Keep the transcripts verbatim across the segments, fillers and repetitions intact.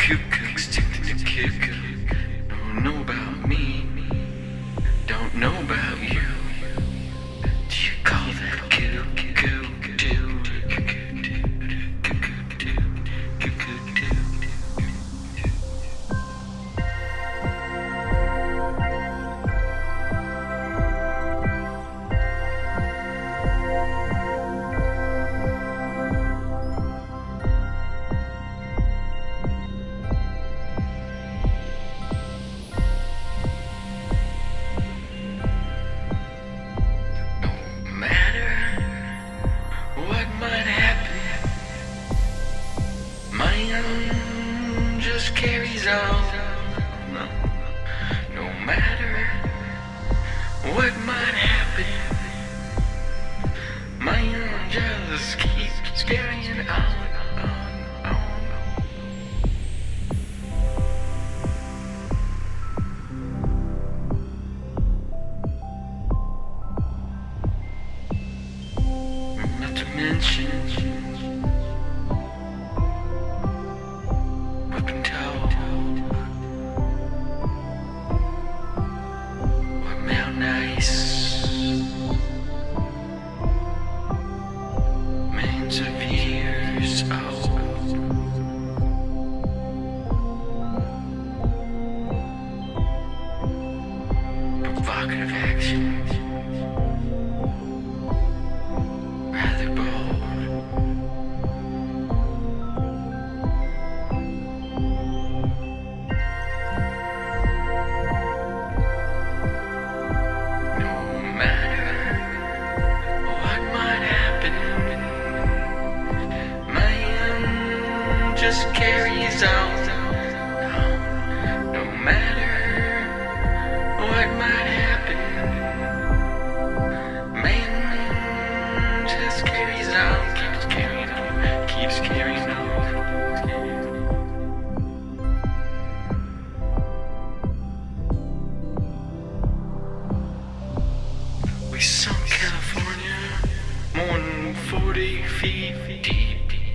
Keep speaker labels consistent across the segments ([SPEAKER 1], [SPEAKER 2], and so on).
[SPEAKER 1] cuckoo, stick to the cuckoo. Don't know about me, don't know about you. Do you call that cuckoo? Just carries on. No, no matter what might happen, my own just keeps carrying on, on, on. Not to mention, of years old, provocative action, rather bold. No matter what might happen, just carries on. No, no matter what might happen, man just carries on, keeps carrying on, keeps carrying on. We sunk California more than forty feet deep.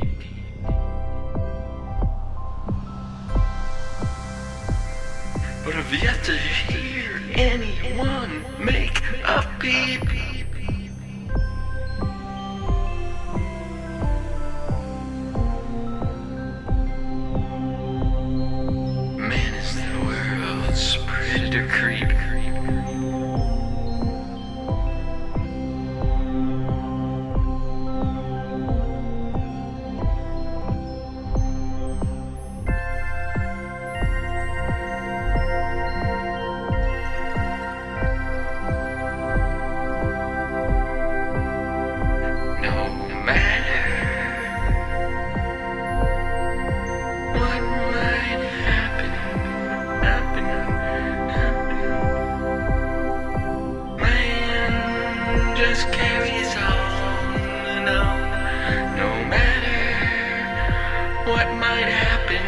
[SPEAKER 1] But I've yet to hear anyone make a peep. Man is the world's predator creep. Just carries on and on, no matter what might happen.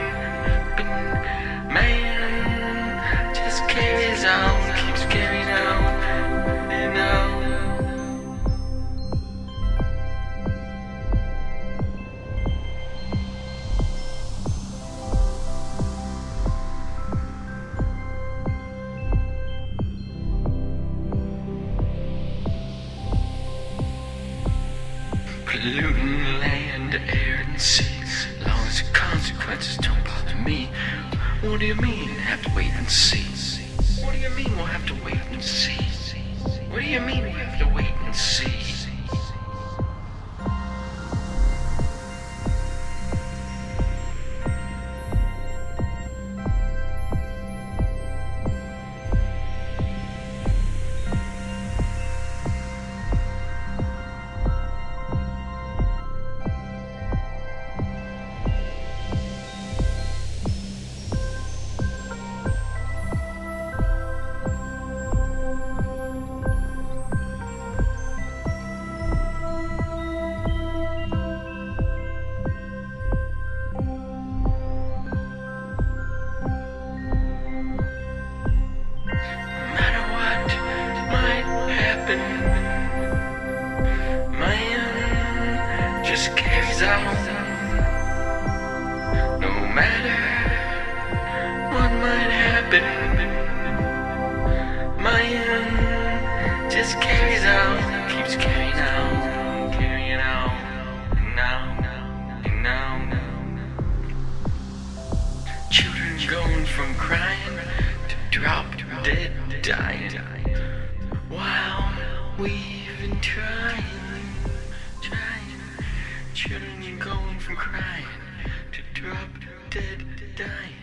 [SPEAKER 1] Man just carries on, keeps carrying on and on. Polluting land, air, and sea. As long as the consequences don't bother me. What do you mean, have to wait and see? What do you mean we'll have to wait and see? What do you mean we have to wait and see? Man just carries on, no matter from crying to drop dead dying. While we've been trying, trying, children going from crying to drop dead dying.